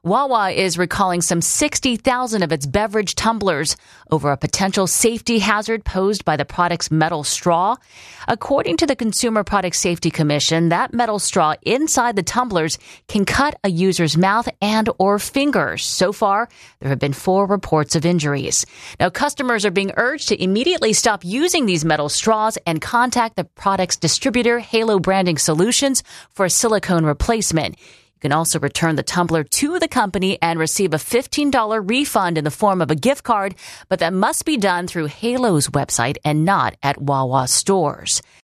Wawa is recalling some 60,000 of its beverage tumblers over a potential safety hazard posed by the product's metal straw. According to the Consumer Product Safety Commission, that metal straw inside the tumblers can cut a user's mouth and or fingers. So far, there have been 4 reports of injuries. Now, customers are being urged to immediately stop using these metal straws and contact the product's distributor, Halo Branding Solutions, for a silicone replacement. You can also return the tumbler to the company and receive a $15 refund in the form of a gift card, but that must be done through Halo's website and not at Wawa stores.